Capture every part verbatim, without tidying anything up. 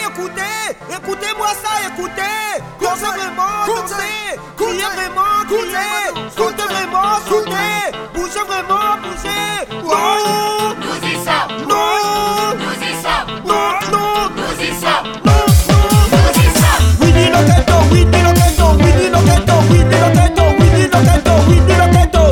écoutez, écoutez-moi ça, écoutez. Dansez vraiment, dansez, criez vraiment, criez. Sautez vraiment, sautez, bougez vraiment, bougez. Oh, Nous y sommes, non, nous y sommes, non, non, nous y sommes, non, non. nous y sommes. We need a ghetto, we need a ghetto, we need a ghetto, we need a ghetto, we need a ghetto, we need a ghetto.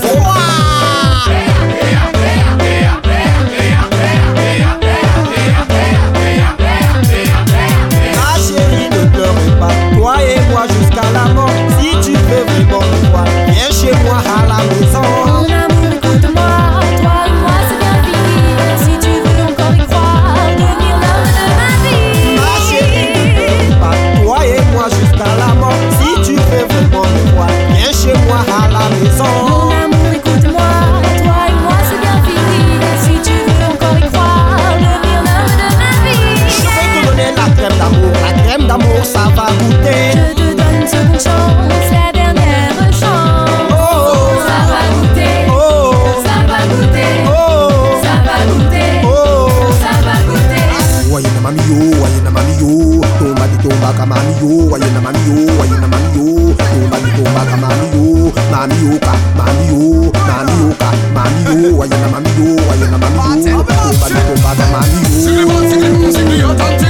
Ma chérie, ne pleure pas, toi et moi jusqu'à la mort. Si tu veux vraiment me voir, viens chez moi à la maison. Mon amour, écoute-moi, toi et moi c'est bien fini. Si tu veux encore y croire, devenir l'homme de ma vie. Ma chérie, ne pleure pas, toi et moi jusqu'à la mort. Si tu veux vraiment me voir, viens chez moi à la maison. Mon amour, écoute-moi, toi et moi c'est bien fini. Si tu veux encore y croire, devenir l'homme de ma vie. Je vais te donner la crème d'amour, la crème d'amour ça va goûter. Je te donne une seconde chance, la dernière chance. Oh, Ça va goûter, oh, ça va goûter, oh, ça va goûter, oh. ça va goûter. Wayena mami yo, wayena mami yo, tomba di tomba ka mami yo, wayena mami yo, wayena mami yo, tomba di tomba ka mami yo, mami yo ka, mami yo, mami yo ka, mami yo, wayena mami yo, wayena mami yo, tomba di tomba ka mami yo.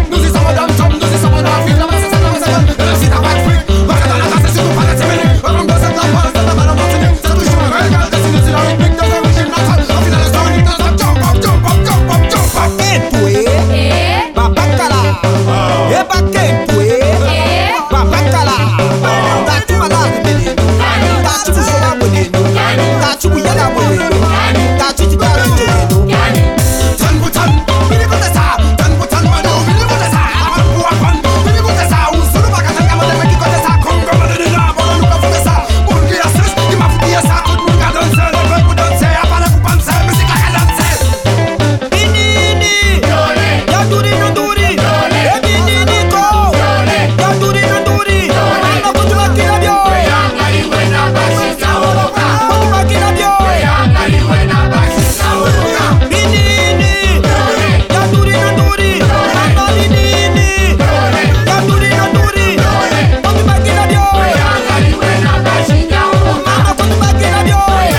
Baketwe, Eh, babakala, e baketwe, babakala, tatu malade bene, tatu kusola bene, tatu kuyala bene, tatu tibara bene. Binini, yanduri nanduri, e binini ko, yanduri nanduri, ana kutu makina bio, kutu makina bio. Binini, yanduri nanduri, ana binini, yanduri nanduri, kutu makina bio, ana kutu makina bio.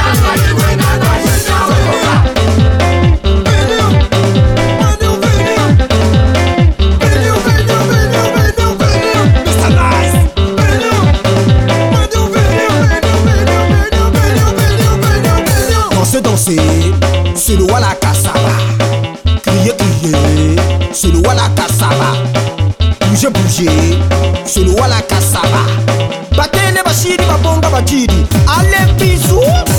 Danser, danser, c'est le wala cassava. Crier, crier, c'est le wala cassava. Bouger, bouger, c'est le wala cassava. Batene bashiri babonga bajiri. Allez, bisous.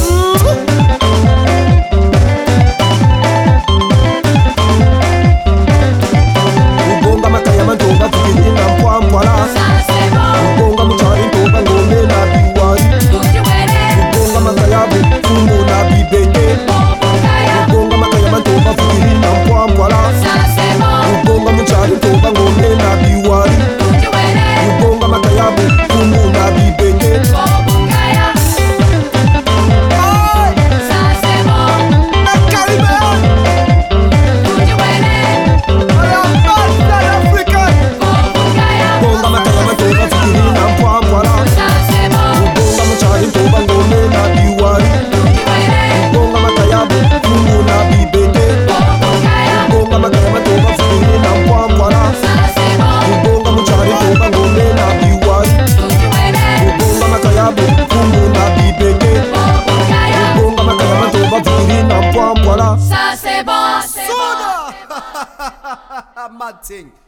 Ubonga makaya mantoba tukiri na mpwa mpwala. ça c'est bon, Ubonga mchari toba ngome na biwari. tout tu connais, Ubonga makaya bufumo na bibete. bon bon kaya, Ubonga makaya mantoba tukiri na mpwa mpwala. ça c'est bon, Ubonga mchari toba ngome na biwari. tout tu connais, Ubonga makaya bufumo na bibete. bon bon kaya, ça c'est bon, Na Caribbean, tout tu connais, à la base de l'Afrique. bon bon kaya, Ubonga makaya mantoba tukiri na mpwa mpwala. ça c'est bon, Ubonga mchari toba ngome na biwari. tout tu connais, Ubonga makaya bufumo na bibete. bon bon kaya, Ubonga makaya mantoba tukiri na mpwa mpwala. ça c'est bon, Ubonga mchari toba ngome na biwari. tout tu connais, Ubonga makaya bufumo na bibete. bon bon kaya, Ubonga makaya mantoba tukiri na mpwa mpwala. ça c'est bon, c'est bon. Mad thing.